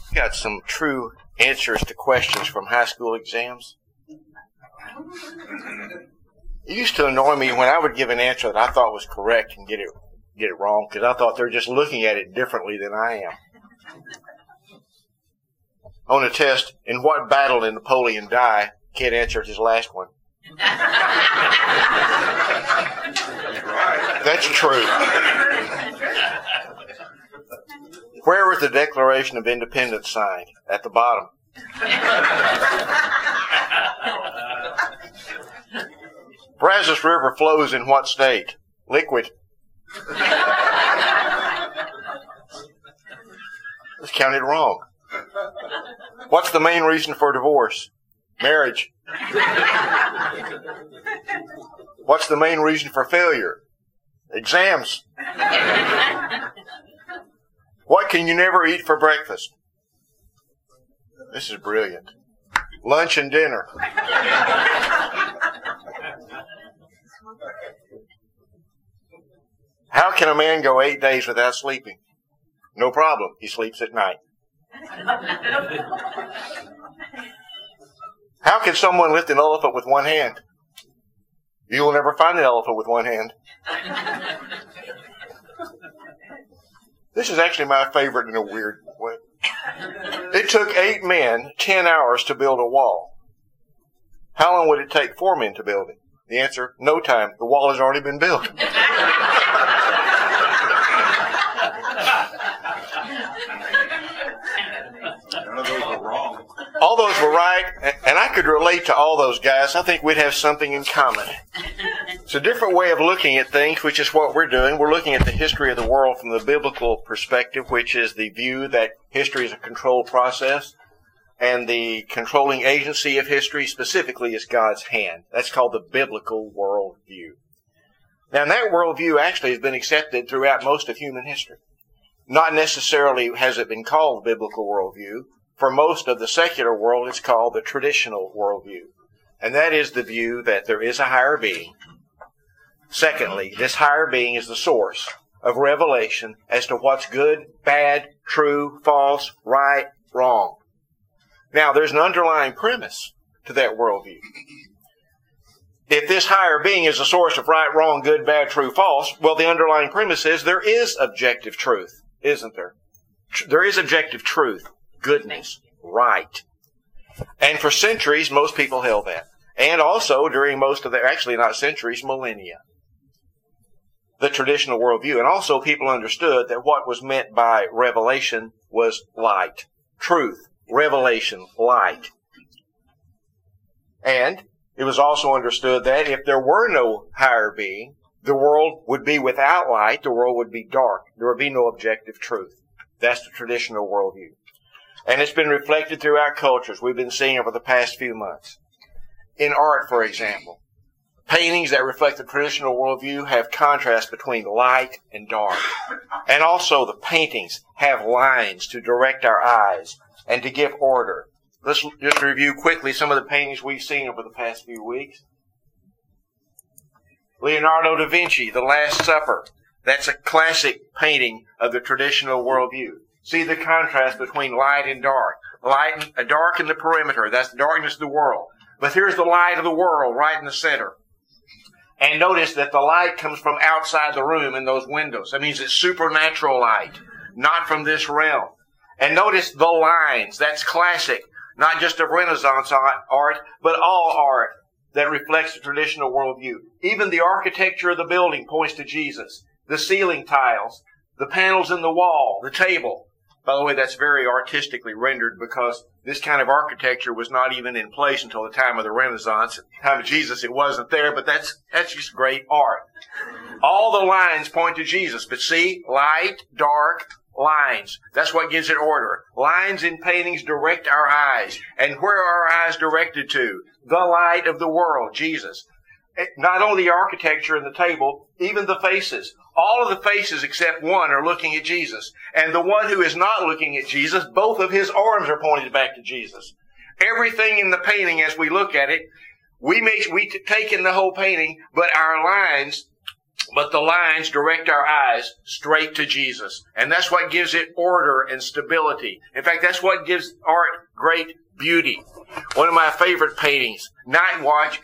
Got some true answers to questions from high school exams. It used to annoy me when I would give an answer that I thought was correct and get it wrong, because I thought they were just looking at it differently than I am. On a test, in what battle did Napoleon die? Kid answered his last one. That's true. Where was the Declaration of Independence signed? At the bottom. Brazos River flows in what state? Liquid. It's counted wrong. What's the main reason for divorce? Marriage. What's the main reason for failure? Exams. What can you never eat for breakfast? This is brilliant. Lunch and dinner. How can a man go 8 days without sleeping? No problem. He sleeps at night. How can someone lift an elephant with one hand? You will never find an elephant with one hand. This is actually my favorite in a weird way. It took 8 men 10 hours to build a wall. How long would it take 4 men to build it? The answer, no time. The wall has already been built. None of those were wrong. All those were right, and I could relate to all those guys. I think we'd have something in common. It's a different way of looking at things, which is what we're doing. We're looking at the history of the world from the biblical perspective, which is the view that history is a controlled process, and the controlling agency of history specifically is God's hand. That's called the biblical worldview. Now, that worldview actually has been accepted throughout most of human history. Not necessarily has it been called the biblical worldview. For most of the secular world, it's called the traditional worldview. And that is the view that there is a higher being. Secondly, this higher being is the source of revelation as to what's good, bad, true, false, right, wrong. Now, there's an underlying premise to that worldview. If this higher being is the source of right, wrong, good, bad, true, false, well, the underlying premise is there is objective truth, isn't there? There is objective truth, goodness, right. And for centuries, most people held that. And also during most of actually not centuries, millennia. The traditional worldview. And also people understood that what was meant by revelation was light, truth, revelation, light. And it was also understood that if there were no higher being, the world would be without light, the world would be dark. There would be no objective truth. That's the traditional worldview. And it's been reflected throughout cultures we've been seeing over the past few months. In art, for example, paintings that reflect the traditional worldview have contrast between light and dark. And also the paintings have lines to direct our eyes and to give order. Let's just review quickly some of the paintings we've seen over the past few weeks. Leonardo da Vinci, The Last Supper. That's a classic painting of the traditional worldview. See the contrast between light and dark. Dark in the perimeter, that's the darkness of the world. But here's the light of the world right in the center. And notice that the light comes from outside the room in those windows. That means it's supernatural light, not from this realm. And notice the lines. That's classic, not just of Renaissance art, but all art that reflects the traditional worldview. Even the architecture of the building points to Jesus. The ceiling tiles, the panels in the wall, the table. By the way, that's very artistically rendered because this kind of architecture was not even in place until the time of the Renaissance. At the time of Jesus, it wasn't there, but that's just great art. All the lines point to Jesus, but see, light, dark, lines. That's what gives it order. Lines in paintings direct our eyes. And where are our eyes directed to? The light of the world, Jesus. Not only the architecture and the table, even the faces. All of the faces except one are looking at Jesus. And the one who is not looking at Jesus, both of his arms are pointed back to Jesus. Everything in the painting, as we look at it, we take in the whole painting, but our lines But the lines direct our eyes straight to Jesus. And that's what gives it order and stability. In fact, that's what gives art great beauty. One of my favorite paintings, Night Watch,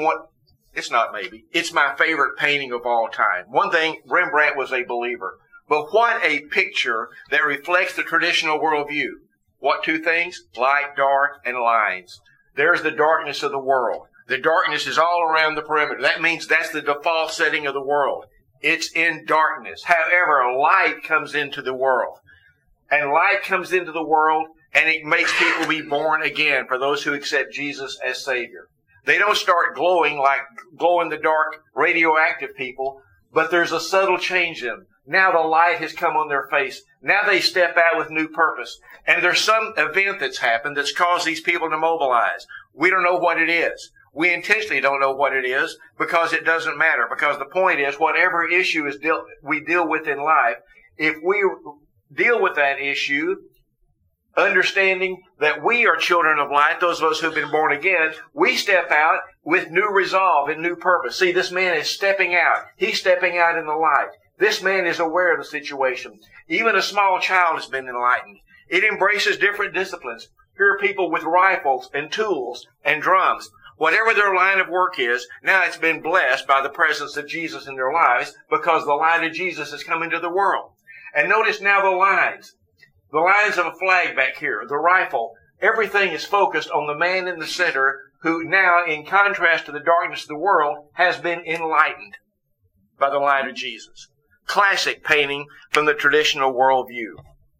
it's my favorite painting of all time. One thing, Rembrandt was a believer. But what a picture that reflects the traditional worldview. What two things? Light, dark, and lines. There's the darkness of the world. The darkness is all around the perimeter. That means that's the default setting of the world. It's in darkness. However, light comes into the world. And light comes into the world, and it makes people be born again for those who accept Jesus as Savior. They don't start glowing like glow-in-the-dark radioactive people, but there's a subtle change in them. Now the light has come on their face. Now they step out with new purpose. And there's some event that's happened that's caused these people to mobilize. We don't know what it is. We intentionally don't know what it is because it doesn't matter. Because the point is, whatever issue we deal with in life, if we deal with that issue, understanding that we are children of light, those of us who've been born again, we step out with new resolve and new purpose. See, this man is stepping out. He's stepping out in the light. This man is aware of the situation. Even a small child has been enlightened. It embraces different disciplines. Here are people with rifles and tools and drums. Whatever their line of work is, now it's been blessed by the presence of Jesus in their lives because the light of Jesus has come into the world. And notice now the lines. The lines of a flag back here, the rifle, everything is focused on the man in the center who now, in contrast to the darkness of the world, has been enlightened by the light of Jesus. Classic painting from the traditional worldview.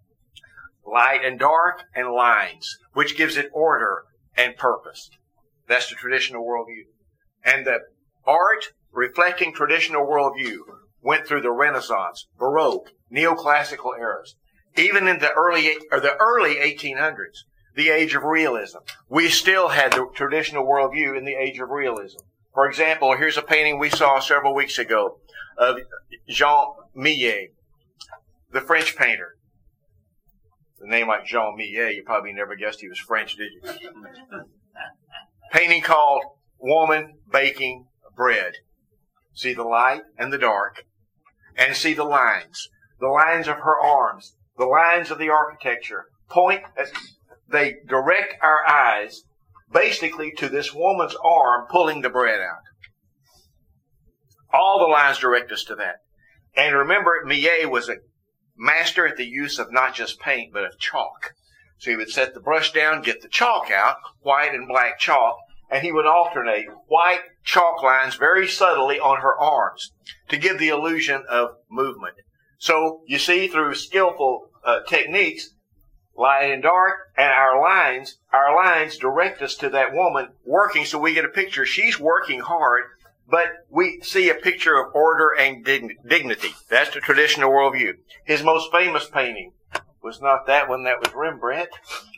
Light and dark and lines, which gives it order and purpose. That's the traditional worldview. And the art reflecting traditional worldview went through the Renaissance, Baroque, neoclassical eras. Even in the early 1800s, the age of realism, we still had the traditional worldview in the age of realism. For example, here's a painting we saw several weeks ago of Jean Millet, the French painter. The name like Jean Millet, you probably never guessed he was French, did you? Painting called Woman Baking Bread. See the light and the dark, and see the lines of her arms, the lines of the architecture they direct our eyes basically to this woman's arm pulling the bread out. All the lines direct us to that. And remember, Millet was a master at the use of not just paint, but of chalk. So he would set the brush down, get the chalk out, white and black chalk, and he would alternate white chalk lines very subtly on her arms to give the illusion of movement. So you see, through skillful techniques, light and dark, and our lines direct us to that woman working, so we get a picture. She's working hard, but we see a picture of order and dignity. That's the traditional worldview. His most famous painting was not that one, that was Rembrandt.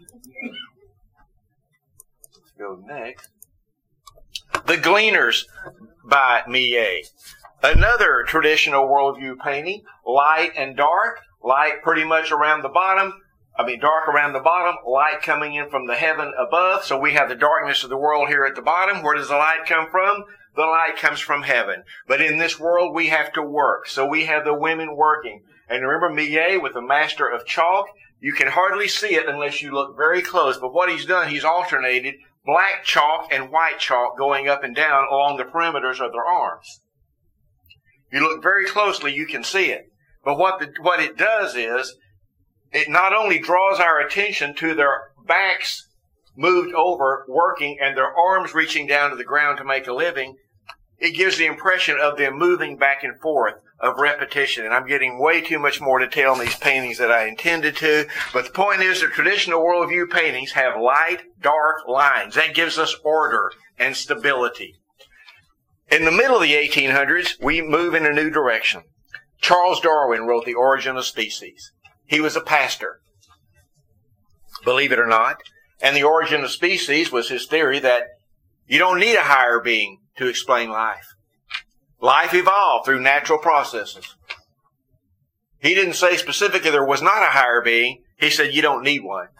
Let's go next. The Gleaners by Millet. Another traditional worldview painting, light and dark. Light pretty much around the bottom. Dark around the bottom, light coming in from the heaven above. So we have the darkness of the world here at the bottom. Where does the light come from? The light comes from heaven. But in this world, we have to work. So we have the women working. And remember Millet with the master of chalk? You can hardly see it unless you look very close. But what he's done, he's alternated black chalk and white chalk going up and down along the perimeters of their arms. If you look very closely, you can see it. But what it does is, it not only draws our attention to their backs moved over, working, and their arms reaching down to the ground to make a living, it gives the impression of them moving back and forth, of repetition. And I'm getting way too much more detail on these paintings than I intended to. But the point is, the traditional worldview paintings have light, dark lines. That gives us order and stability. In the middle of the 1800s, we move in a new direction. Charles Darwin wrote The Origin of Species. He was a pastor, believe it or not. And the origin of species was his theory that you don't need a higher being to explain life. Life evolved through natural processes. He didn't say specifically there was not a higher being. He said you don't need one.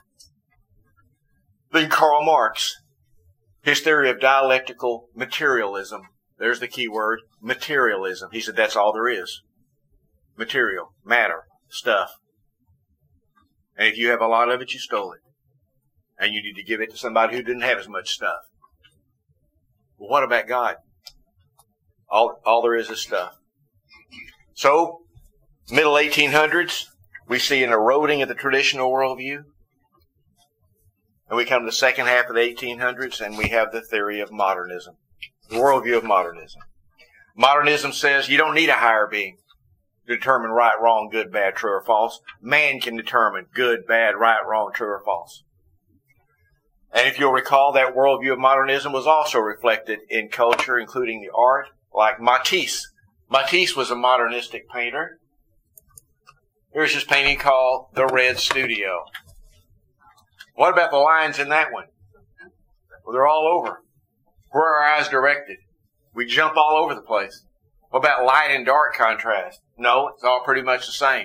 Then Karl Marx, his theory of dialectical materialism. There's the key word, materialism. He said that's all there is. Material, matter, stuff. And if you have a lot of it, you stole it. And you need to give it to somebody who didn't have as much stuff. Well, what about God? All there is stuff. So, middle 1800s, we see an eroding of the traditional worldview. And we come to the second half of the 1800s, and we have the theory of modernism. The worldview of modernism. Modernism says you don't need a higher being to determine right, wrong, good, bad, true, or false. Man can determine good, bad, right, wrong, true, or false. And if you'll recall, that worldview of modernism was also reflected in culture, including the art, like Matisse. Matisse was a modernistic painter. Here's his painting called The Red Studio. What about the lines in that one? Well, they're all over. Where are our eyes directed? We jump all over the place. What about light and dark contrast? No, it's all pretty much the same.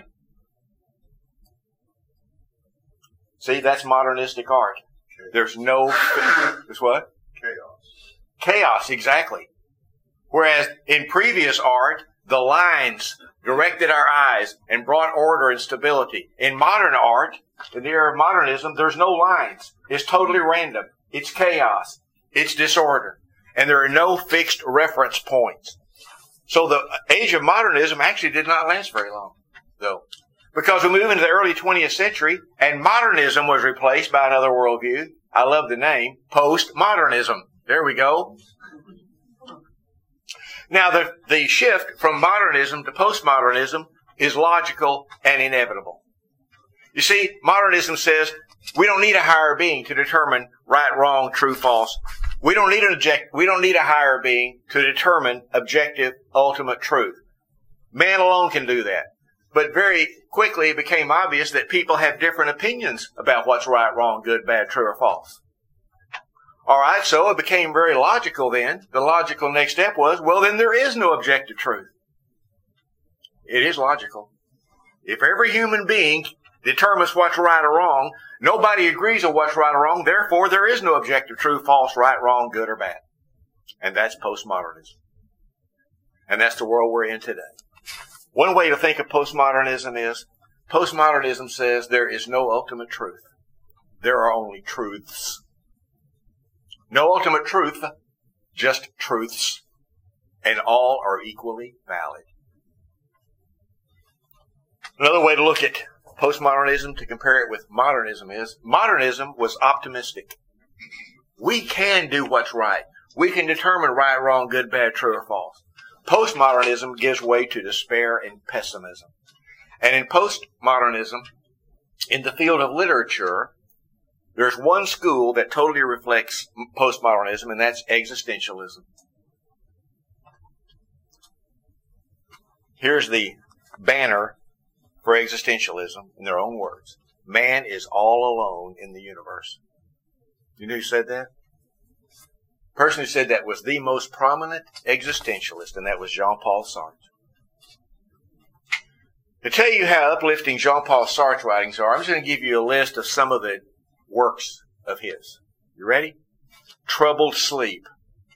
See, that's modernistic art. There's no... It's what? Chaos. Chaos, exactly. Whereas in previous art, the lines directed our eyes and brought order and stability. In modern art, in the era of modernism, there's no lines. It's totally random. It's chaos. It's disorder. And there are no fixed reference points. So the age of modernism actually did not last very long, though. Because we move into the early 20th century, and modernism was replaced by another worldview. I love the name, postmodernism. There we go. Now, the shift from modernism to postmodernism is logical and inevitable. You see, modernism says we don't need a higher being to determine right, wrong, true, false. We don't need a higher being to determine objective, ultimate truth. Man alone can do that. But very quickly it became obvious that people have different opinions about what's right, wrong, good, bad, true, or false. All right, so it became very logical then. The logical next step was, well, then there is no objective truth. It is logical. If every human being determines what's right or wrong, nobody agrees on what's right or wrong, therefore there is no objective truth, false, right, wrong, good, or bad. And that's postmodernism. And that's the world we're in today. One way to think of postmodernism is, postmodernism says there is no ultimate truth. There are only truths. No ultimate truth, just truths. And all are equally valid. Another way to look at postmodernism to compare it with modernism is, modernism was optimistic. We can do what's right. We can determine right, wrong, good, bad, true, or false. Postmodernism gives way to despair and pessimism. And in postmodernism, in the field of literature, there's one school that totally reflects postmodernism, and that's existentialism. Here's the banner for existentialism in their own words. Man is all alone in the universe. You know who said that? The person who said that was the most prominent existentialist, and that was Jean-Paul Sartre. To tell you how uplifting Jean-Paul Sartre's writings are, I'm just going to give you a list of some of the works of his. You ready? Troubled Sleep.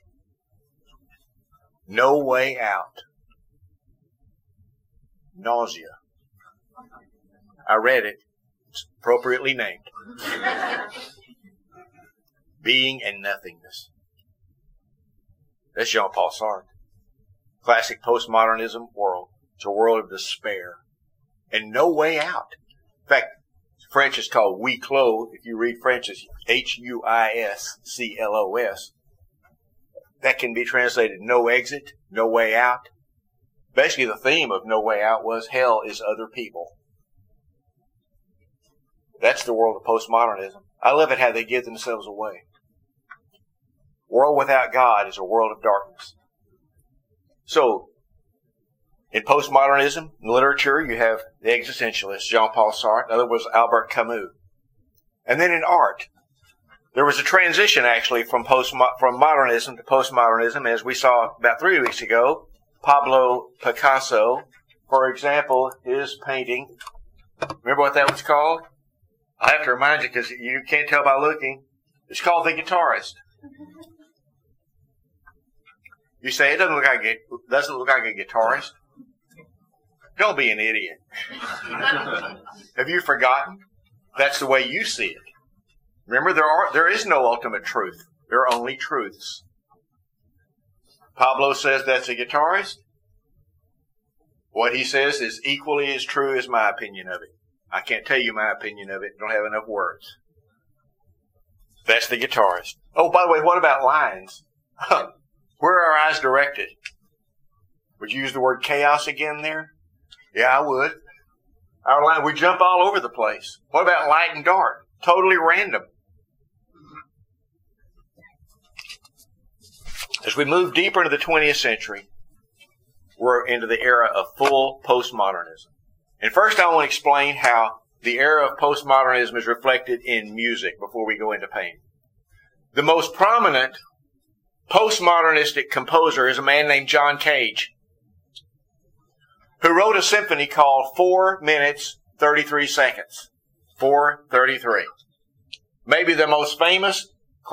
No Way Out. Nausea. I read it. It's appropriately named. Being and Nothingness. That's Jean-Paul Sartre. Classic postmodernism world. It's a world of despair. And no way out. In fact, French is called huis clos. If you read French, it's Huisclos. That can be translated no exit, no way out. Basically, the theme of No Way Out was hell is other people. That's the world of postmodernism. I love it how they give themselves away. World without God is a world of darkness. So, in postmodernism, in literature, you have the existentialist, Jean-Paul Sartre. In other words, Albert Camus. And then in art, there was a transition actually from modernism to postmodernism, as we saw about 3 weeks ago. Pablo Picasso, for example, his painting. Remember what that was called? I have to remind you because you can't tell by looking. It's called The Guitarist. You say, it doesn't look like a guitarist? Don't be an idiot. Have you forgotten? That's the way you see it. Remember, there is no ultimate truth. There are only truths. Pablo says that's a guitarist. What he says is equally as true as my opinion of it. I can't tell you my opinion of it. I don't have enough words. That's the guitarist. Oh, by the way, what about lines? Where are our eyes directed? Would you use the word chaos again there? Yeah, I would. Our line, we jump all over the place. What about light and dark? Totally random. As we move deeper into the 20th century, we're into the era of full postmodernism. And first I want to explain how the era of postmodernism is reflected in music before we go into painting. The most prominent postmodernistic composer is a man named John Cage, who wrote a symphony called 4 minutes, 33 seconds. 4:33. Maybe the most famous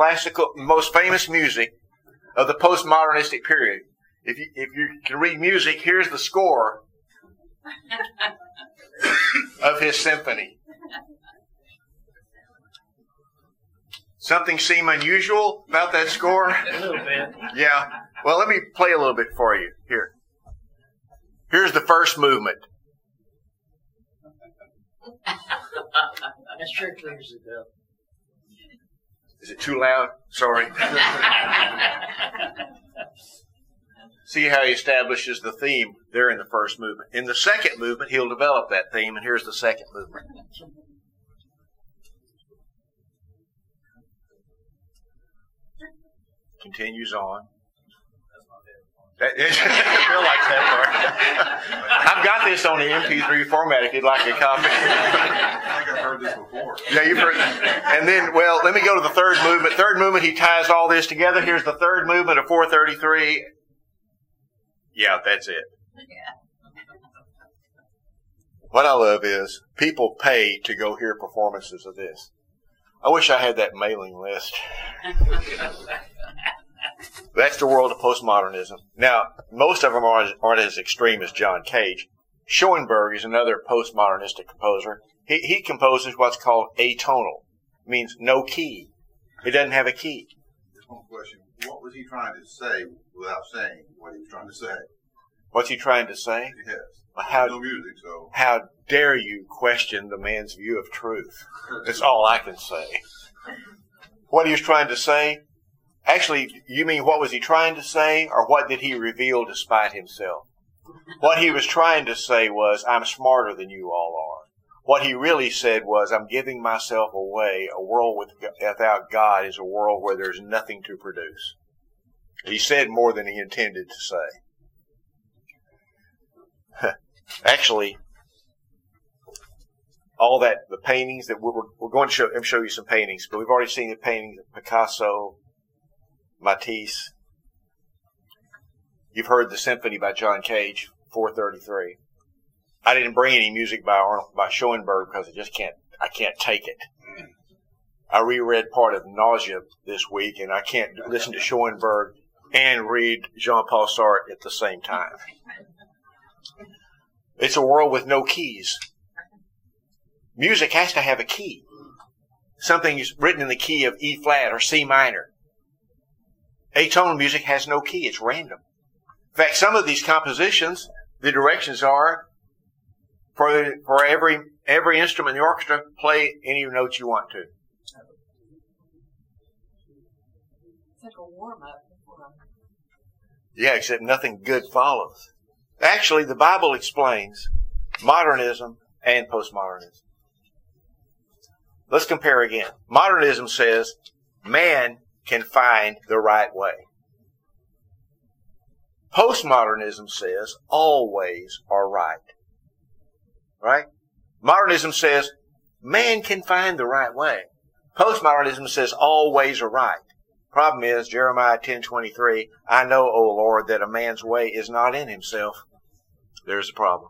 music of the postmodernistic period. If you can read music, here's the score of his symphony. Something seem unusual about that score? A little bit. Yeah. Well, let me play a little bit for you. Here. Here's the first movement. That sure clears it up. Is it too loud? Sorry. See how he establishes the theme there in the first movement. In the second movement, he'll develop that theme, and here's the second movement. Continues on. Bill likes that part. I've got this on the MP3 format if you'd like a copy. I think I've heard this before. Yeah, you've heard. And then, well, let me go to the third movement. Third movement, he ties all this together. Here's the third movement of 4:33. Yeah, that's it. What I love is people pay to go hear performances of this. I wish I had that mailing list. That's the world of postmodernism. Now, most of them aren't as extreme as John Cage. Schoenberg is another postmodernistic composer. He composes what's called atonal. It means no key. He doesn't have a key. Just one question. What was he trying to say without saying what he was trying to say? What's he trying to say? Yes. Well, no music, so. How dare you question the man's view of truth? That's all I can say. What he was trying to say? Actually, you mean what was he trying to say, or what did he reveal despite himself? What he was trying to say was, I'm smarter than you all are. What he really said was, I'm giving myself away. A world without God is a world where there's nothing to produce. He said more than he intended to say. Actually, all that, the paintings that we're going to show you some paintings, but we've already seen the paintings of Picasso, Matisse. You've heard the symphony by John Cage, 4:33. I didn't bring any music by Schoenberg because I can't take it. I reread part of Nausea this week, and I can't listen to Schoenberg and read Jean-Paul Sartre at the same time. It's a world with no keys. Music has to have a key. Something is written in the key of E flat or C minor. Atonal music has no key. It's random. In fact, some of these compositions, the directions are for every instrument in the orchestra, play any notes you want to. It's like a warm-up. Yeah, except nothing good follows. Actually, the Bible explains modernism and postmodernism. Let's compare again. Modernism says man can find the right way. Postmodernism says all ways are right. Right? Modernism says man can find the right way. Postmodernism says all ways are right. Problem is, Jeremiah 10:23, I know, O Lord, that a man's way is not in himself. There's the problem.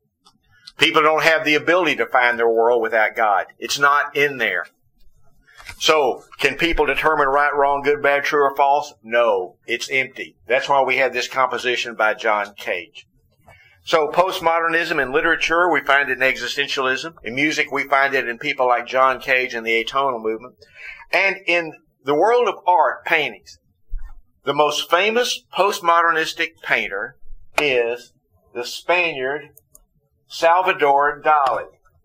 People don't have the ability to find their world without God. It's not in there. So, can people determine right, wrong, good, bad, true, or false? No, it's empty. That's why we have this composition by John Cage. So, postmodernism in literature, we find it in existentialism. In music, we find it in people like John Cage and the atonal movement. And in the world of art, paintings, the most famous postmodernistic painter is the Spaniard Salvador Dali.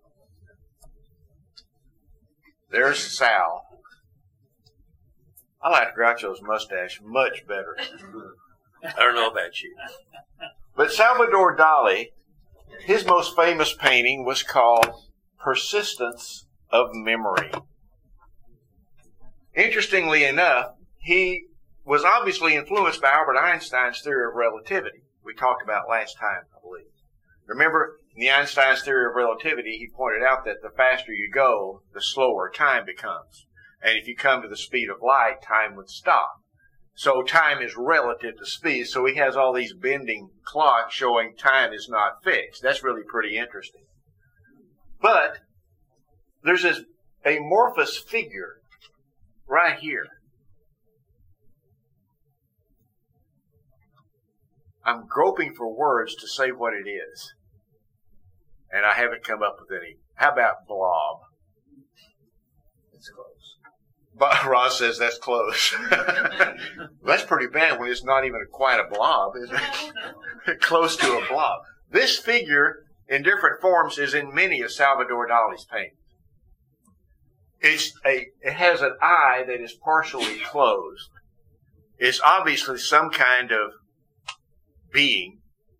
There's Sal. I like Groucho's mustache much better. I don't know about you. But Salvador Dali, his most famous painting was called Persistence of Memory. Interestingly enough, he was obviously influenced by Albert Einstein's theory of relativity. We talked about last time, I believe. Remember, in the Einstein's theory of relativity, he pointed out that the faster you go, the slower time becomes. And if you come to the speed of light, time would stop. So time is relative to speed. So he has all these bending clocks showing time is not fixed. That's really pretty interesting. But there's this amorphous figure right here. I'm groping for words to say what it is. And I haven't come up with any. How about blob? It's close. But Ross says that's close. That's pretty bad when it's not even quite a blob, is it? Close to a blob. This figure in different forms is in many of Salvador Dali's paintings. It has an eye that is partially closed. It's obviously some kind of being.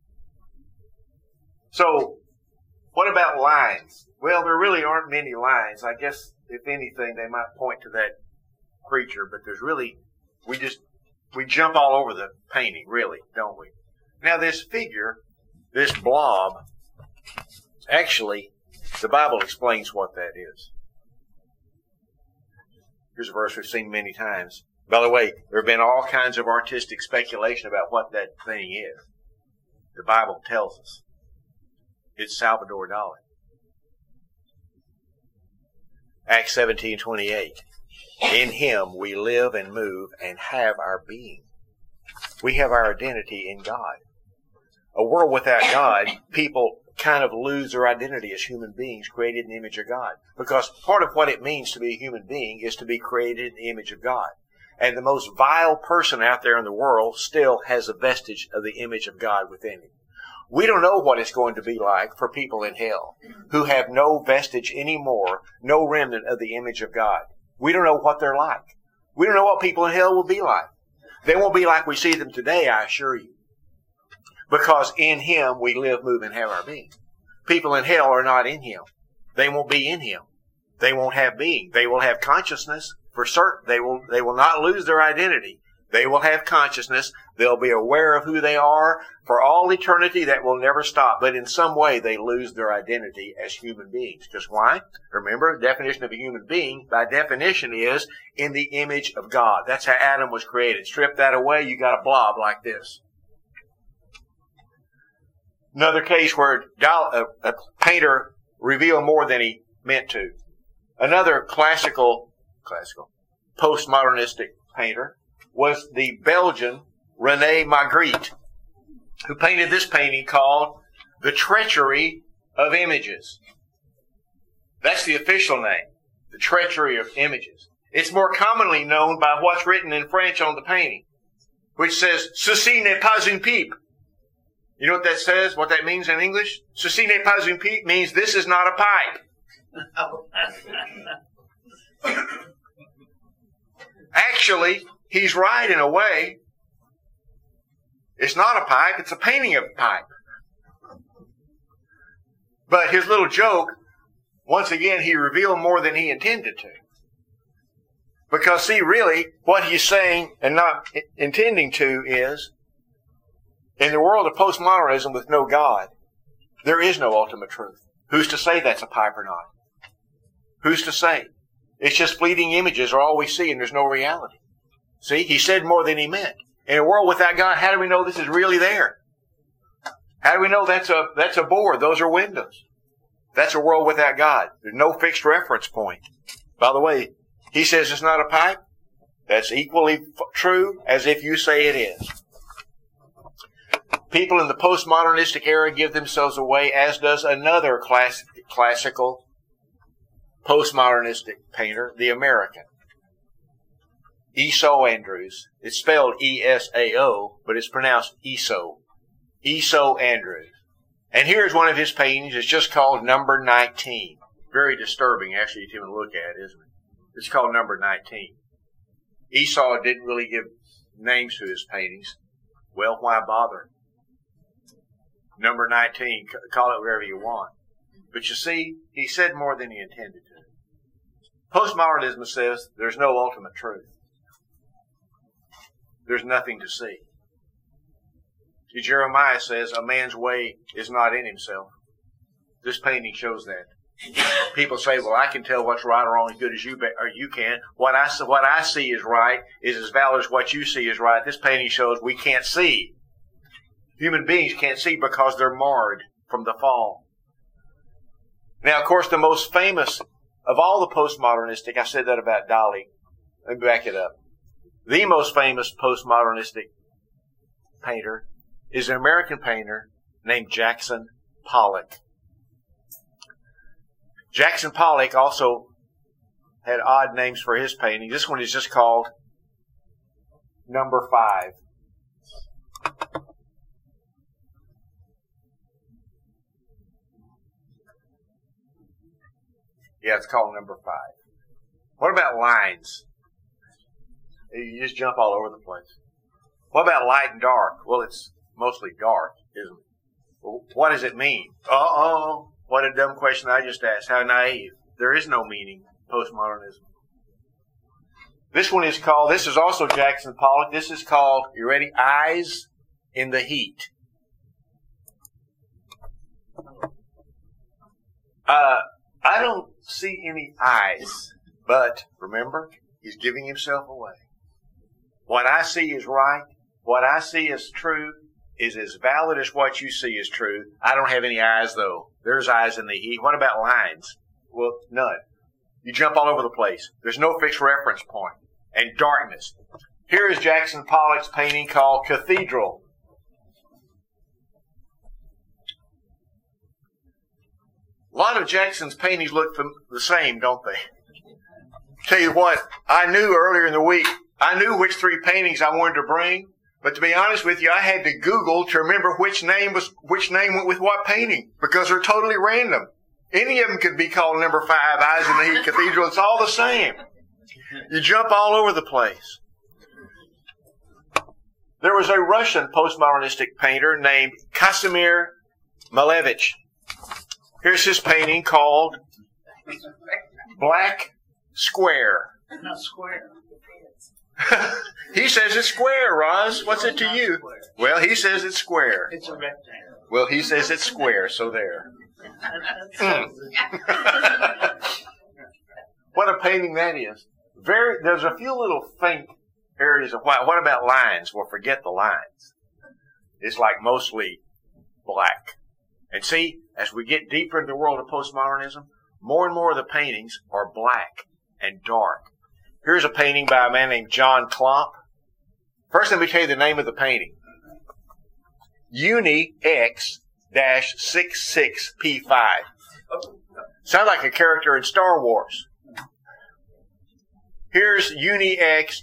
So, what about lines? Well, there really aren't many lines. I guess, if anything, they might point to that creature, but there's really, we jump all over the painting, really, don't we? Now, this figure, this blob, actually, the Bible explains what that is. Here's a verse we've seen many times. By the way, there have been all kinds of artistic speculation about what that thing is. The Bible tells us. It's Salvador Dali. Acts 17:28. In Him we live and move and have our being. We have our identity in God. A world without God, people kind of lose their identity as human beings created in the image of God. Because part of what it means to be a human being is to be created in the image of God. And the most vile person out there in the world still has a vestige of the image of God within him. We don't know what it's going to be like for people in hell who have no vestige anymore, no remnant of the image of God. We don't know what they're like. We don't know what people in hell will be like. They won't be like we see them today, I assure you. Because in Him we live, move, and have our being. People in hell are not in Him. They won't be in Him. They won't have being. They will have consciousness for certain. They will not lose their identity. They will have consciousness. They'll be aware of who they are for all eternity. That will never stop. But in some way, they lose their identity as human beings. Because why? Remember, the definition of a human being, by definition, is in the image of God. That's how Adam was created. Strip that away, you got a blob like this. Another case where a painter revealed more than he meant to. Another classical postmodernistic painter was the Belgian René Magritte, who painted this painting called The Treachery of Images. That's the official name, The Treachery of Images. It's more commonly known by what's written in French on the painting, which says, Ceci n'est pas une pipe. You know what that says, what that means in English? Ceci n'est pas une pipe means this is not a pipe. Actually, he's right in a way. It's not a pipe, it's a painting of a pipe. But his little joke, once again, he revealed more than he intended to. Because, see, really, what he's saying and not intending to is, in the world of postmodernism with no God, there is no ultimate truth. Who's to say that's a pipe or not? Who's to say? It's just fleeting images are all we see and there's no reality. See, he said more than he meant. In a world without God, how do we know this is really there? How do we know that's a board? Those are windows. That's a world without God. There's no fixed reference point. By the way, He says it's not a pipe. That's equally true as if you say it is. People in the postmodernistic era give themselves away, as does another classical postmodernistic painter, the American, Esau Andrews. It's spelled E-S-A-O, but it's pronounced Esau. Esau Andrews. And here's one of his paintings. It's just called Number 19. Very disturbing, actually, to even look at, isn't it? It's called Number 19. Esau didn't really give names to his paintings. Well, why bother? Number 19, call it whatever you want. But you see, he said more than he intended to. Postmodernism says there's no ultimate truth. There's nothing to see. Jeremiah says a man's way is not in himself. This painting shows that. People say, well, I can tell what's right or wrong as good as you can. What I see is right is as valid as what you see is right. This painting shows we can't see. Human beings can't see because they're marred from the fall. Now, of course, the most famous of all the postmodernistic, I said that about Dali. Let me back it up. The most famous postmodernistic painter is an American painter named Jackson Pollock. Jackson Pollock also had odd names for his painting. This one is just called Number 5. Yeah, it's called Number 5. What about lines? You just jump all over the place. What about light and dark? Well, it's mostly dark, isn't it? Well, what does it mean? Uh-oh. What a dumb question I just asked. How naive. There is no meaning, postmodernism. This one is called, this is also Jackson Pollock. This is called, you ready? Eyes in the Heat. I don't see any eyes, but remember, he's giving himself away. What I see is right. What I see is true is as valid as what you see is true. I don't have any eyes, though. There's eyes in the heat. What about lines? Well, none. You jump all over the place. There's no fixed reference point. And darkness. Here is Jackson Pollock's painting called Cathedral. A lot of Jackson's paintings look the same, don't they? Tell you what, I knew earlier in the week, I knew which 3 paintings I wanted to bring, but to be honest with you, I had to Google to remember which name went with what painting, because they're totally random. Any of them could be called Number 5, Eyes in the Heat Cathedral. It's all the same. You jump all over the place. There was a Russian postmodernistic painter named Kazimir Malevich. Here's his painting called Black Square. Not square. He says it's square, Roz. What's it to you? Well, he says it's square. It's a rectangle. Well, he says it's square, so there. What a painting that is. There's a few little faint areas of white. What about lines? Well, forget the lines. It's like mostly black. And see, as we get deeper into the world of postmodernism, more and more of the paintings are black and dark. Here's a painting by a man named John Klomp. First, let me tell you the name of the painting. Uni X-66P5. Sounds like a character in Star Wars. Here's Uni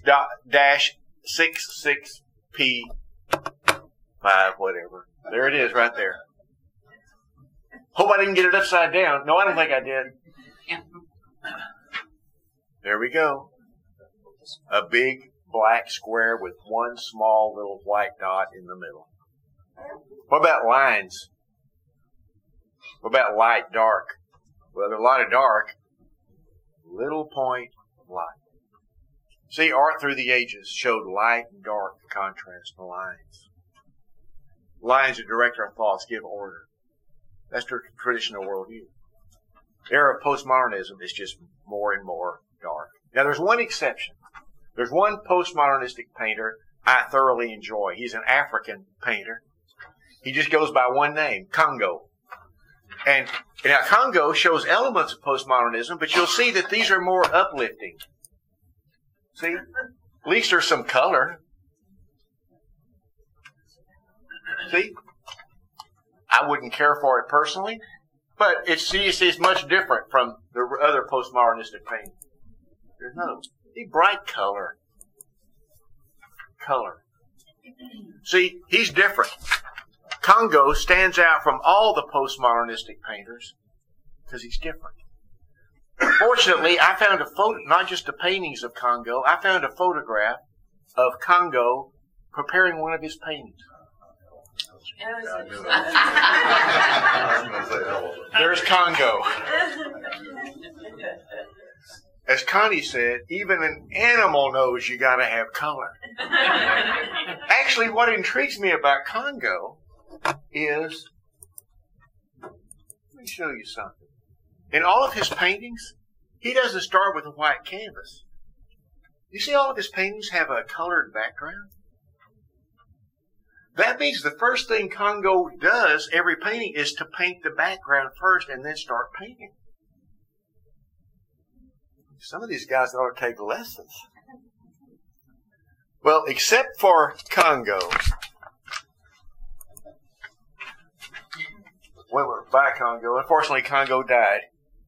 X-66P5, whatever. There it is right there. Hope I didn't get it upside down. No, I don't think I did. There we go. A big black square with one small little white dot in the middle. What about lines? What about light, dark? Well, there's a lot of dark. Little point of light. See, art through the ages showed light and dark contrast in the lines. Lines that direct our thoughts, give order. That's the traditional worldview. The era of postmodernism is just more and more dark. Now, there's one exception. There's one postmodernistic painter I thoroughly enjoy. He's an African painter. He just goes by one name, Congo. And now Congo shows elements of postmodernism, but you'll see that these are more uplifting. See? At least there's some color. See? I wouldn't care for it personally, but it's much different from the other postmodernistic painting. There's no bright color. See, he's different. Congo stands out from all the postmodernistic painters because he's different. Fortunately, I found a photo, not just the paintings of Congo, I found a photograph of Congo preparing one of his paintings. There's Congo. As Connie said, even an animal knows you got to have color. Actually, what intrigues me about Congo is, let me show you something. In all of his paintings, he doesn't start with a white canvas. You see all of his paintings have a colored background? That means the first thing Congo does, every painting, is to paint the background first and then start painting. Some of these guys ought to take lessons. Well, except for Congo. We were by Congo. Unfortunately, Congo died.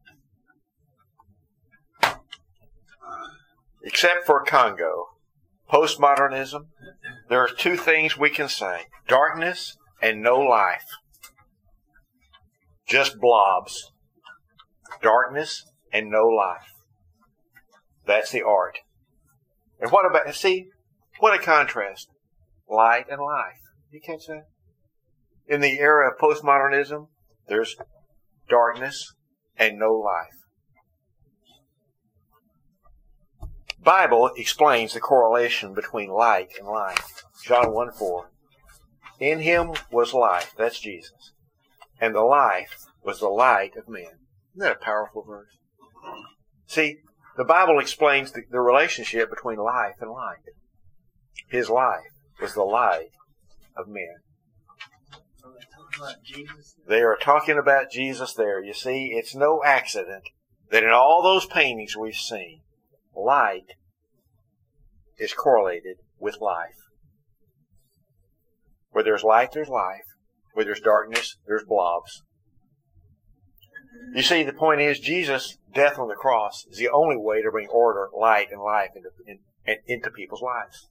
Except for Congo, postmodernism, there are two things we can say. Darkness and no life. Just blobs. Darkness and no life. That's the art. And what about, see, what a contrast. Light and life. You catch that? In the era of postmodernism, there's darkness and no life. Bible explains the correlation between light and life. John 1:4. In him was life, that's Jesus, and the life was the light of men. Isn't that a powerful verse? See, the Bible explains the relationship between life and light. His life was the light of men. So they talk about Jesus? They are talking about Jesus there. You see, it's no accident that in all those paintings we've seen, light is correlated with life. Where there's light, there's life. Where there's darkness, there's blobs. You see, the point is, Jesus' death on the cross is the only way to bring order, light, and life into people's lives.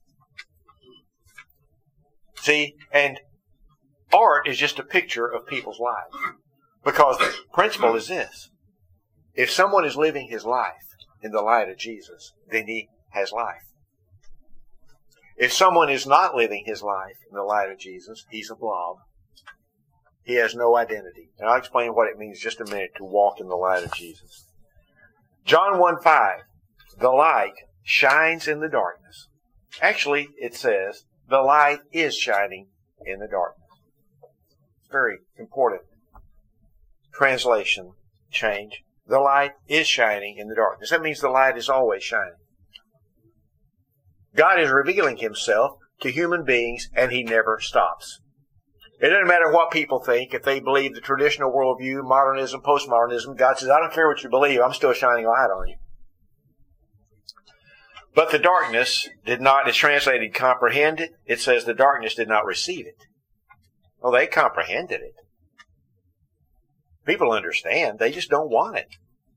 See, and art is just a picture of people's lives. Because the principle is this. If someone is living his life in the light of Jesus, then he has life. If someone is not living his life in the light of Jesus, he's a blob. He has no identity. And I'll explain what it means in just a minute to walk in the light of Jesus. John 1:5, the light shines in the darkness. Actually, it says, the light is shining in the darkness. It's very important. Translation change. The light is shining in the darkness. That means the light is always shining. God is revealing himself to human beings, and he never stops. It doesn't matter what people think. If they believe the traditional worldview, modernism, postmodernism, God says, I don't care what you believe, I'm still shining light on you. But the darkness did not, it's translated, comprehend it. It says the darkness did not receive it. Well, they comprehended it. People understand, they just don't want it.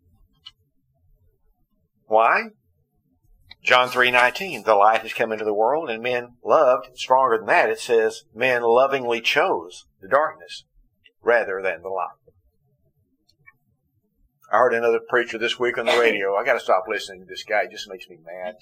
Why? John 3:19, the light has come into the world, and men loved, stronger than that, it says, men lovingly chose the darkness rather than the light. I heard another preacher this week on the radio. I got to stop listening to this guy. It just makes me mad.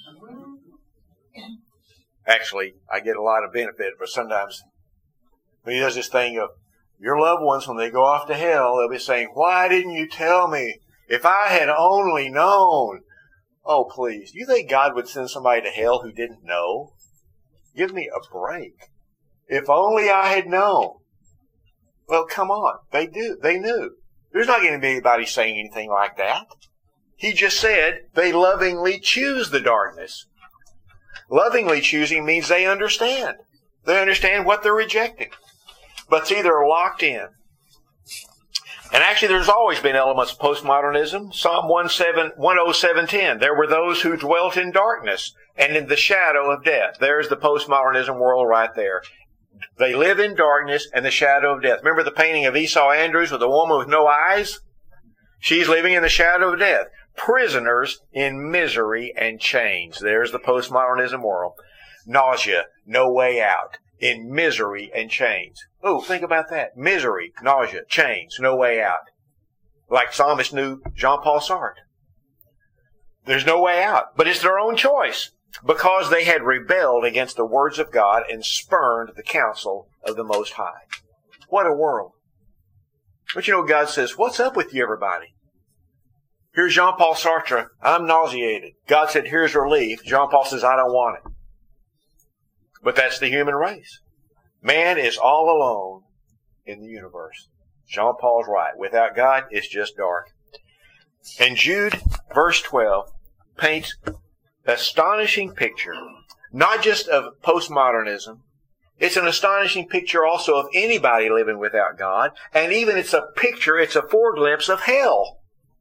Actually, I get a lot of benefit, but sometimes when he does this thing of your loved ones, when they go off to hell, they'll be saying, why didn't you tell me? If I had only known. Oh, please. Do you think God would send somebody to hell who didn't know? Give me a break. If only I had known. Well, come on. They do. They knew. There's not going to be anybody saying anything like that. He just said they lovingly choose the darkness. Lovingly choosing means they understand. They understand what they're rejecting. But see, they're locked in. And actually, there's always been elements of postmodernism. Psalm 107:10. There were those who dwelt in darkness and in the shadow of death. There's the postmodernism world right there. They live in darkness and the shadow of death. Remember the painting of Esau Andrews with the woman with no eyes? She's living in the shadow of death. Prisoners in misery and chains. There's the postmodernism world. Nausea, no way out. In misery and chains. Oh, think about that. Misery, nausea, chains, no way out. Like psalmist knew Jean-Paul Sartre. There's no way out. But it's their own choice. Because they had rebelled against the words of God and spurned the counsel of the Most High. What a world. But you know, God says, what's up with you, everybody? Here's Jean-Paul Sartre. I'm nauseated. God said, here's relief. Jean-Paul says, I don't want it. But that's the human race. Man is all alone in the universe. Jean-Paul's right. Without God, it's just dark. And Jude, verse 12, paints an astonishing picture, not just of postmodernism. It's an astonishing picture also of anybody living without God. And even it's a foreglimpse of hell.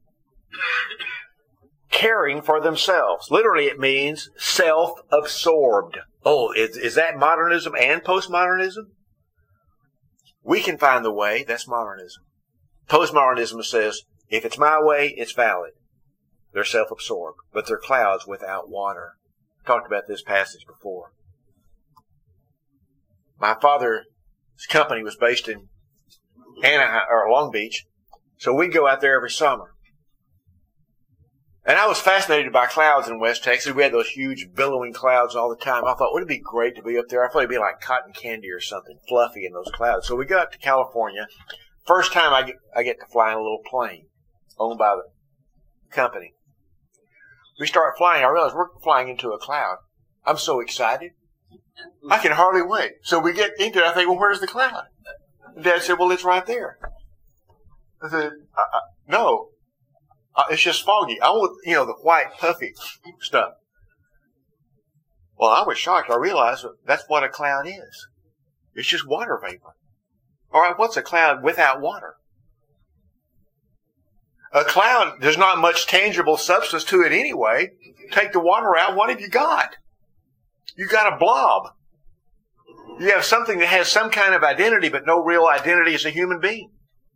Caring for themselves. Literally, it means self-absorbed. Oh, is that modernism and postmodernism? We can find the way. That's modernism. Postmodernism says, if it's my way, it's valid. They're self-absorbed, but they're clouds without water. I talked about this passage before. My father's company was based in Anaheim or Long Beach, so we'd go out there every summer. And I was fascinated by clouds in West Texas. We had those huge billowing clouds all the time. I thought, wouldn't it be great to be up there? I thought it'd be like cotton candy or something fluffy in those clouds. So we go out to California. First time I get to fly in a little plane owned by the company. We start flying. I realize we're flying into a cloud. I'm so excited. I can hardly wait. So we get into it. I think, well, where's the cloud? Dad said, well, it's right there. I said, no. It's just foggy. I want, the white, puffy stuff. Well, I was shocked. I realized that's what a cloud is. It's just water vapor. All right, what's a cloud without water? A cloud, there's not much tangible substance to it anyway. Take the water out, what have you got? You got a blob. You have something that has some kind of identity, but no real identity as a human being.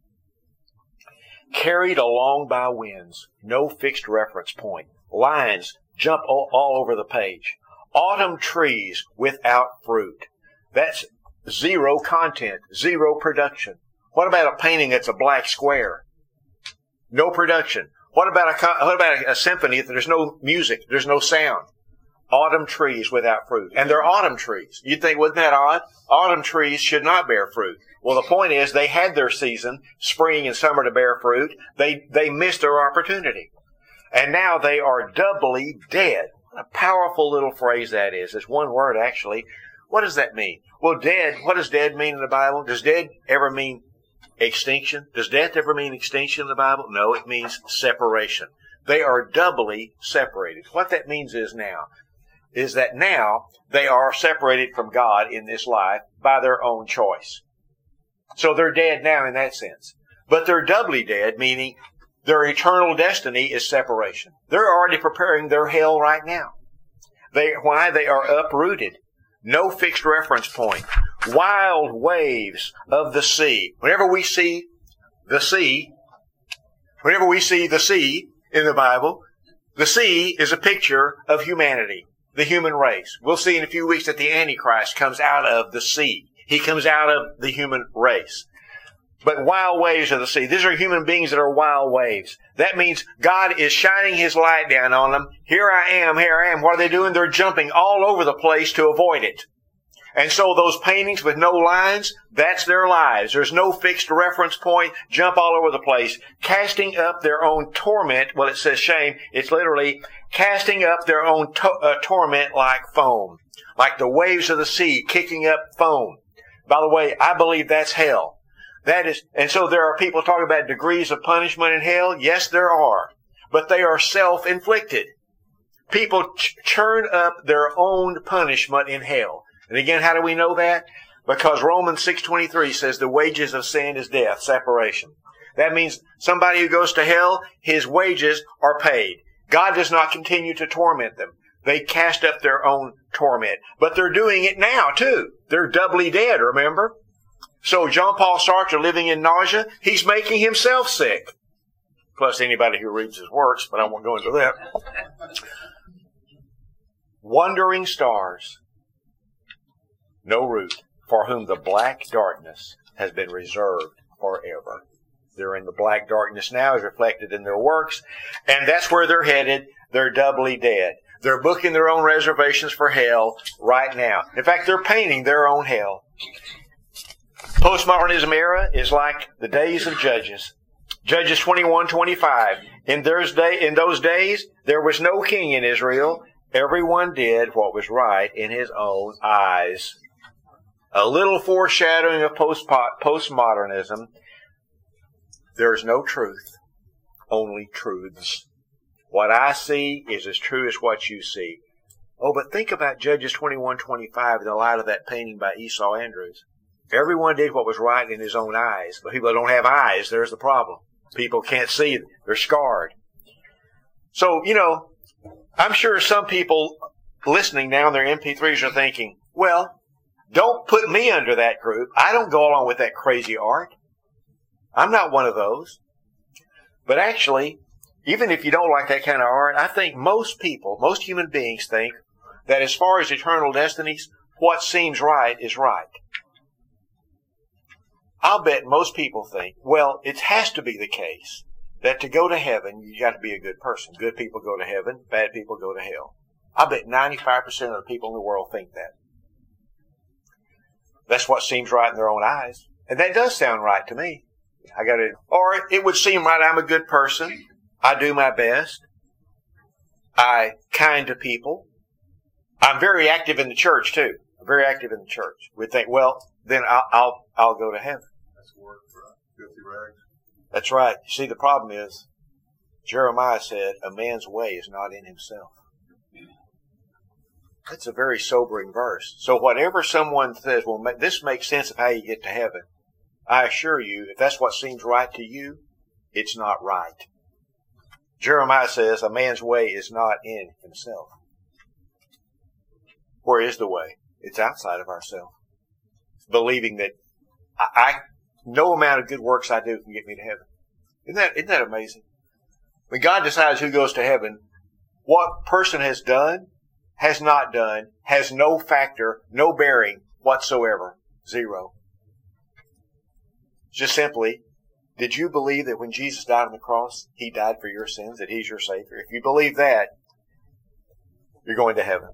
Carried along by winds, no fixed reference point. Lines jump all over the page. Autumn trees without fruit. That's zero content, zero production. What about a painting that's a black square? No production. What about a symphony that there's no music, there's no sound? Autumn trees without fruit. And they're autumn trees. You'd think, wasn't that odd? Autumn trees should not bear fruit. Well, the point is they had their season, spring and summer, to bear fruit. They missed their opportunity. And now they are doubly dead. What a powerful little phrase that is. It's one word, actually. What does that mean? Well, dead, what does dead mean in the Bible? Does dead ever mean extinction? Does death ever mean extinction in the Bible? No, it means separation. They are doubly separated. What that means is that now they are separated from God in this life by their own choice. So they're dead now in that sense. But they're doubly dead, meaning their eternal destiny is separation. They're already preparing their hell right now. Why? They are uprooted. No fixed reference point. Wild waves of the sea. Whenever we see the sea in the Bible, the sea is a picture of humanity, the human race. We'll see in a few weeks that the Antichrist comes out of the sea. He comes out of the human race. But wild waves of the sea. These are human beings that are wild waves. That means God is shining His light down on them. Here I am. What are they doing? They're jumping all over the place to avoid it. And so those paintings with no lines, that's their lives. There's no fixed reference point. Jump all over the place. Casting up their own torment. Well, it says shame. It's literally casting up their own torment like foam. Like the waves of the sea kicking up foam. By the way, I believe that's hell. And so there are people talking about degrees of punishment in hell. Yes, there are. But they are self-inflicted. People churn up their own punishment in hell. And again, how do we know that? Because Romans 6:23 says the wages of sin is death, separation. That means somebody who goes to hell, his wages are paid. God does not continue to torment them. They cast up their own torment. But they're doing it now, too. They're doubly dead, remember? So Jean-Paul Sartre, living in nausea, he's making himself sick. Plus anybody who reads his works, but I won't go into that. Wandering stars, no root, for whom the black darkness has been reserved forever. They're in the black darkness now, as reflected in their works, and that's where they're headed. They're doubly dead. They're booking their own reservations for hell right now. In fact, they're painting their own hell. Postmodernism era is like the days of Judges. Judges 21:25. In those days, there was no king in Israel. Everyone did what was right in his own eyes. A little foreshadowing of postmodernism. There's no truth, only truths. What I see is as true as what you see. Oh, but think about Judges 21:25 in the light of that painting by Esau Andrews. Everyone did what was right in his own eyes, but people don't have eyes. There's the problem. People can't see. They're scarred. So, I'm sure some people listening now on their MP3s are thinking, well, don't put me under that group. I don't go along with that crazy art. I'm not one of those. But actually, even if you don't like that kind of art, I think most people, most human beings think that as far as eternal destinies, what seems right is right. I'll bet most people think, well, it has to be the case that to go to heaven, you got to be a good person. Good people go to heaven, bad people go to hell. I bet 95% of the people in the world think that. That's what seems right in their own eyes. And that does sound right to me. Or it would seem right, I'm a good person. I do my best. I kind to people. I'm very active in the church too. I'm very active in the church. We think, well, then I'll go to heaven. That's work for filthy rags. That's right. You see, the problem is, Jeremiah said, a man's way is not in himself. That's a very sobering verse. So whatever someone says, well, this makes sense of how you get to heaven, I assure you, if that's what seems right to you, it's not right. Jeremiah says, a man's way is not in himself. Where is the way? It's outside of ourselves. Believing that no amount of good works I do can get me to heaven. Isn't that amazing? When God decides who goes to heaven, what person has done, has not done, has no factor, no bearing whatsoever. Zero. Just simply, did you believe that when Jesus died on the cross, He died for your sins, that He's your Savior? If you believe that, you're going to heaven.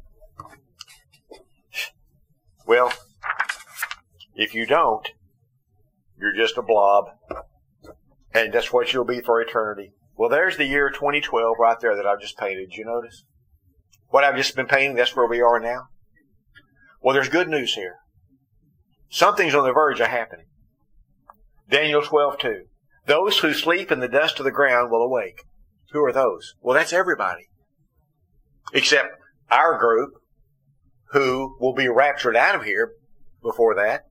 Well, if you don't, you're just a blob. And that's what you'll be for eternity. Well, there's the year 2012 right there that I've just painted. Did you notice? What I've just been painting, that's where we are now. Well, there's good news here. Something's on the verge of happening. Daniel 12:2. Those who sleep in the dust of the ground will awake. Who are those? Well, that's everybody. Except our group, who will be raptured out of here before that.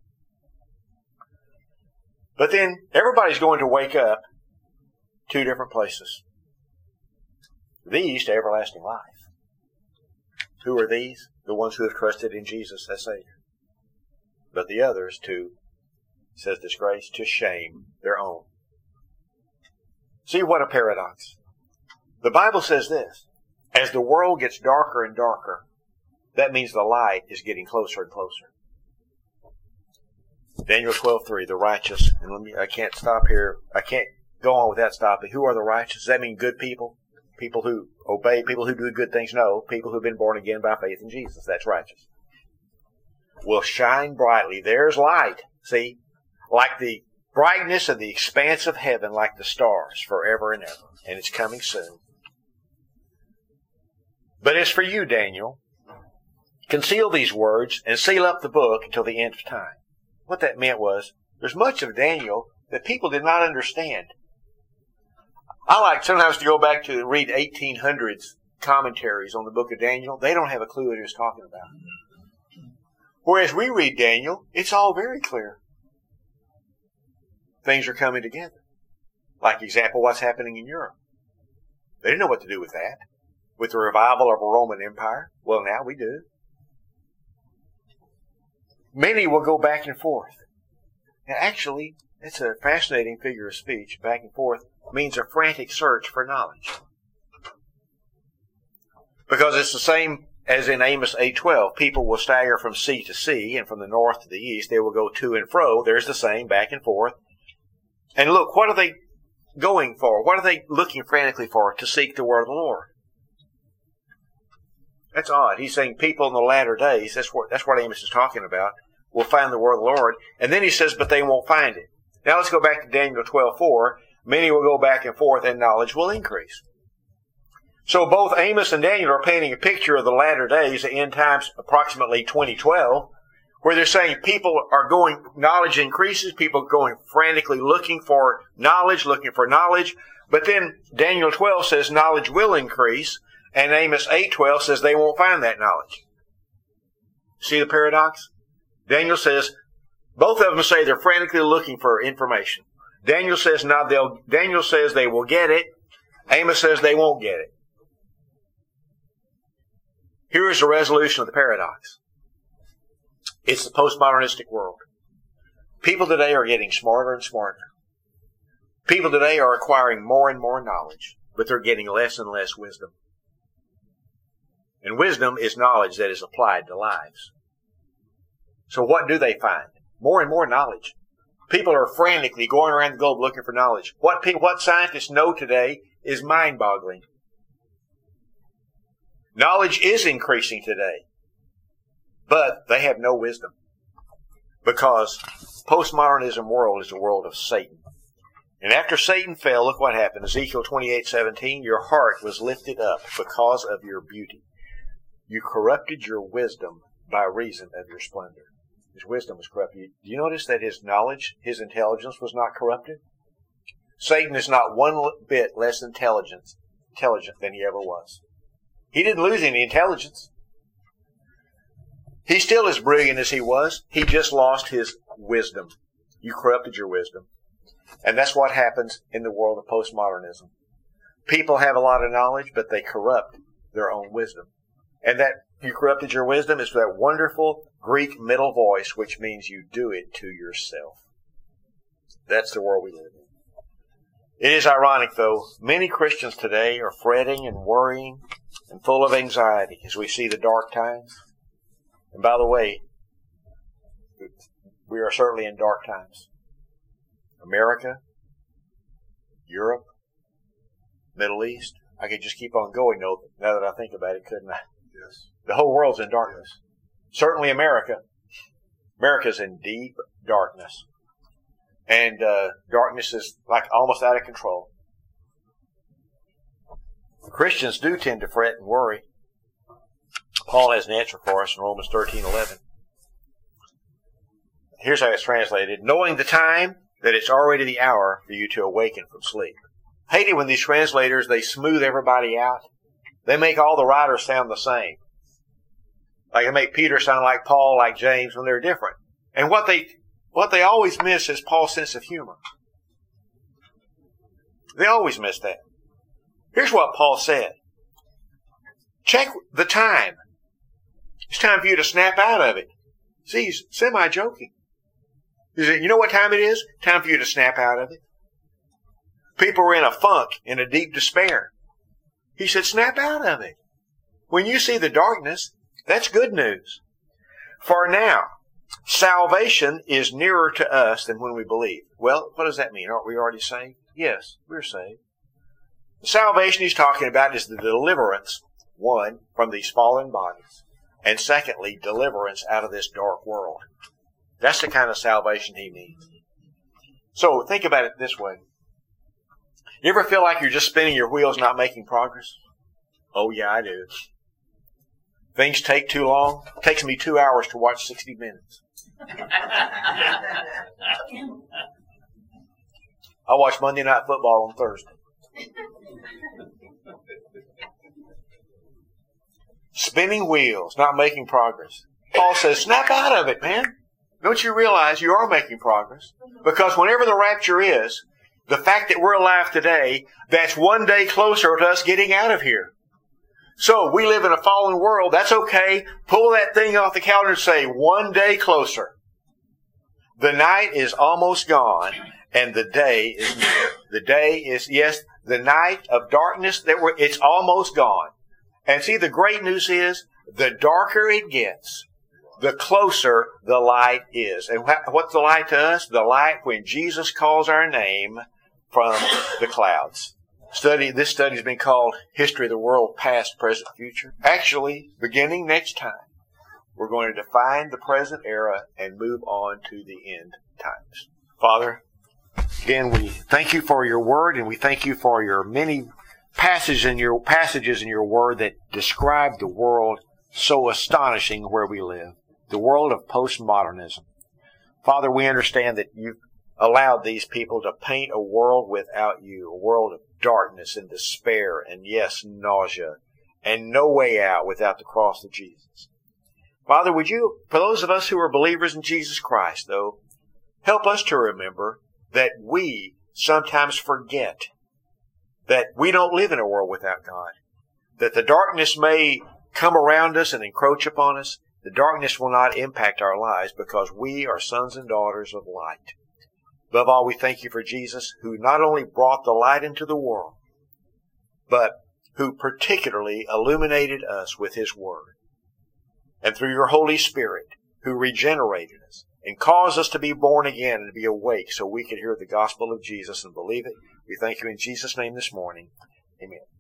But then everybody's going to wake up two different places. These to everlasting life. Who are these? The ones who have trusted in Jesus as Savior. But the others to, says disgrace, to shame their own. See what a paradox. The Bible says this, as the world gets darker and darker, that means the light is getting closer and closer. Daniel 12:3, the righteous. And I can't stop here. I can't go on without stopping. Who are the righteous? Does that mean good people? People who obey, people who do good things? No. People who have been born again by faith in Jesus. That's righteous. Will shine brightly. There's light. See? Like the brightness of the expanse of heaven, like the stars, forever and ever. And it's coming soon. But as for you, Daniel, conceal these words and seal up the book until the end of time. What that meant was, there's much of Daniel that people did not understand. I like sometimes to go back to read 1800s commentaries on the book of Daniel. They don't have a clue what he was talking about. Whereas we read Daniel, it's all very clear. Things are coming together. Like example, what's happening in Europe. They didn't know what to do with that. With the revival of a Roman Empire. Well, now we do. Many will go back and forth. And actually, it's a fascinating figure of speech. Back and forth means a frantic search for knowledge. Because it's the same as in Amos 8:12. People will stagger from sea to sea, and from the north to the east. They will go to and fro. There's the same, back and forth. And look, what are they going for? What are they looking frantically for? To seek the word of the Lord. That's odd. He's saying people in the latter days, that's what Amos is talking about, will find the word of the Lord. And then he says, but they won't find it. Now let's go back to Daniel 12:4. Many will go back and forth, and knowledge will increase. So both Amos and Daniel are painting a picture of the latter days, the end times, approximately 2012, where they're saying people are going, knowledge increases, people are going frantically looking for knowledge. But then Daniel 12 says knowledge will increase, and Amos 8:12 says they won't find that knowledge. See the paradox? Daniel says, both of them say they're frantically looking for information. Daniel says they will get it. Amos says they won't get it. Here is the resolution of the paradox. It's the postmodernistic world. People today are getting smarter and smarter. People today are acquiring more and more knowledge, but they're getting less and less wisdom. And wisdom is knowledge that is applied to lives. So what do they find? More and more knowledge. People are frantically going around the globe looking for knowledge. What scientists know today is mind-boggling. Knowledge is increasing today, but they have no wisdom. Because postmodernism world is a world of Satan. And after Satan fell, look what happened. Ezekiel 28:17, your heart was lifted up because of your beauty. You corrupted your wisdom by reason of your splendor. His wisdom was corrupted. Do you notice that his knowledge, his intelligence was not corrupted? Satan is not one bit less intelligent than he ever was. He didn't lose any intelligence. He's still as brilliant as he was. He just lost his wisdom. You corrupted your wisdom. And that's what happens in the world of postmodernism. People have a lot of knowledge, but they corrupt their own wisdom. And that you corrupted your wisdom is that wonderful Greek middle voice, which means you do it to yourself. That's the world we live in. It is ironic, though. Many Christians today are fretting and worrying and full of anxiety as we see the dark times. And by the way, we are certainly in dark times. America, Europe, Middle East. I could just keep on going now that I think about it, couldn't I? Yes. The whole world's in darkness. Certainly America. America's in deep darkness. And darkness is like almost out of control. Christians do tend to fret and worry. Paul has an answer for us in Romans 13:11. Here's how it's translated. Knowing the time, that it's already the hour for you to awaken from sleep. I hate it when these translators, they smooth everybody out. They make all the writers sound the same. Like they make Peter sound like Paul, like James, when they're different. And what they always miss is Paul's sense of humor. They always miss that. Here's what Paul said. Check the time. It's time for you to snap out of it. See, he's semi-joking. He said, you know what time it is? Time for you to snap out of it. People are in a funk, in a deep despair. He said, snap out of it. When you see the darkness, that's good news. For now, salvation is nearer to us than when we believe. Well, what does that mean? Aren't we already saved? Yes, we're saved. The salvation he's talking about is the deliverance, one, from these fallen bodies, and secondly, deliverance out of this dark world. That's the kind of salvation he means. So think about it this way. You ever feel like you're just spinning your wheels, not making progress? Oh yeah, I do. Things take too long. It takes me 2 hours to watch 60 Minutes. I watch Monday Night Football on Thursday. Spinning wheels, not making progress. Paul says, snap out of it, man. Don't you realize you are making progress? Because whenever the rapture is, The fact that we're alive today, that's one day closer to us getting out of here. So we live in a fallen world. That's okay. Pull that thing off the calendar and say, one day closer. The night is almost gone and the day is near. The day is, yes, the night of darkness, it's almost gone. And see, the great news is, the darker it gets, the closer the light is. And what's the light to us? The light when Jesus calls our name from the clouds. This study has been called History of the World, Past, Present, Future. Actually, beginning next time, we're going to define the present era and move on to the end times. Father, again, we thank you for your word, and we thank you for your many passages in your word that describe the world so astonishing where we live, the world of postmodernism. Father, we understand that you've allowed these people to paint a world without you, a world of darkness and despair and, yes, nausea, and no way out without the cross of Jesus. Father, would you, for those of us who are believers in Jesus Christ, though, help us to remember that we sometimes forget that we don't live in a world without God, that the darkness may come around us and encroach upon us. The darkness will not impact our lives because we are sons and daughters of light. Above all, we thank you for Jesus, who not only brought the light into the world, but who particularly illuminated us with his word. And through your Holy Spirit, who regenerated us and caused us to be born again and to be awake so we could hear the gospel of Jesus and believe it. We thank you in Jesus' name this morning. Amen.